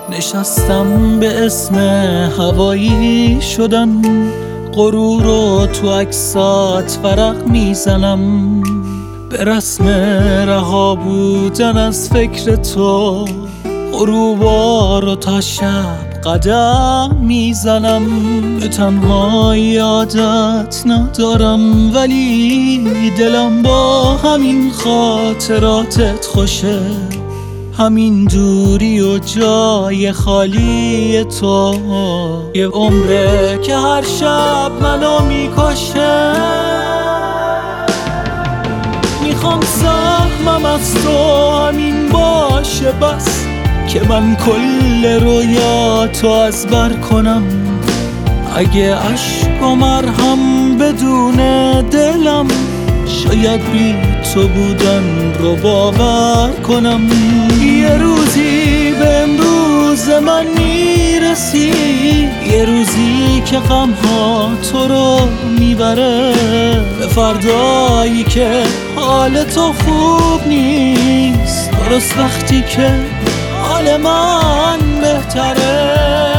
نشستم به اسم هوایی شدن، غرور رو تو عکسات ورق میزنم. به رسم رها بودن از فکر تو، غروبا رو تا شب قدم میزنم. به تنهایی عادت ندارم، ولی دلم با همین خاطراتت خوشه. همین دوری و جای خالی تو یه عمره که هر شب منو میکشه. میخوام سهمم از تو همین باشه بس، که من کل رویاتو از بر کنم. اگه عشق و مرهم بدون دلم، شاید بی تو بودن رو باور کنم. یه روزی به امروز من میرسی، یه روزی که غمها تو رو میبره. به فردایی که حال تو خوب نیست، درست وقتی که حال من بهتره.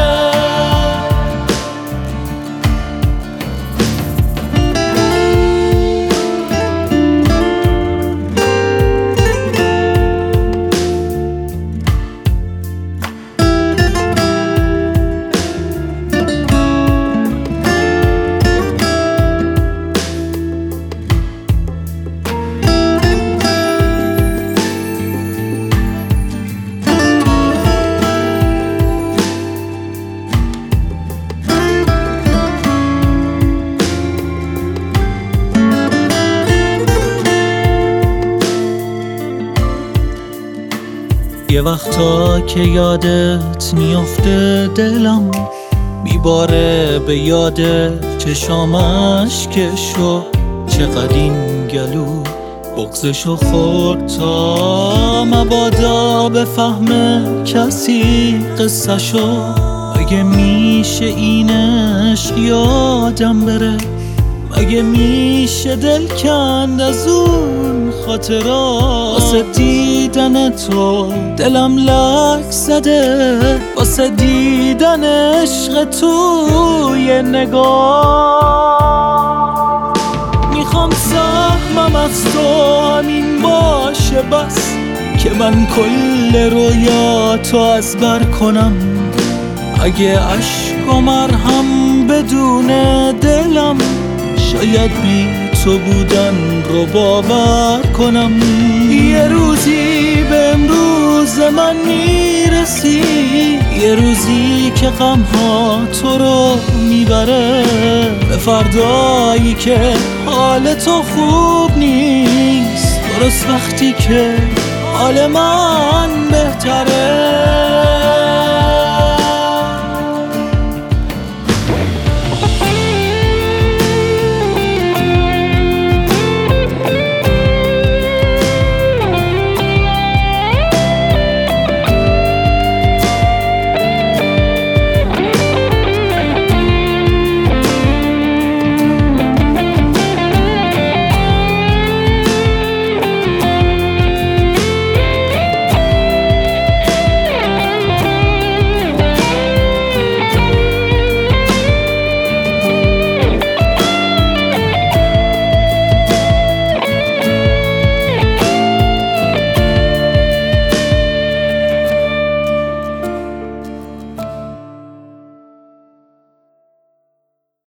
یه وقتا که یادت میافته دلم، میباره به یاد چشامش که شو. چقدر این گلو بغزشو خورد تا مبادا بفهمه کسی قصهشو. مگه میشه این عشق یادم بره؟ مگه میشه دل کند از اون خاطرات؟ واسه دیدن تو دلم لک زده، واسه دیدن عشق توی نگاه. میخوام سهمم از تو همین باشه بس، که من کل رویاتو از بر کنم. اگه عشق و مرهم بدون دلم، شاید بی تو بودن رو باور کنم. یه روزی به امروز من میرسی، یه روزی که غمها تو رو میبره. به فردایی که حال تو خوب نیست، درست وقتی که حال من بهتره.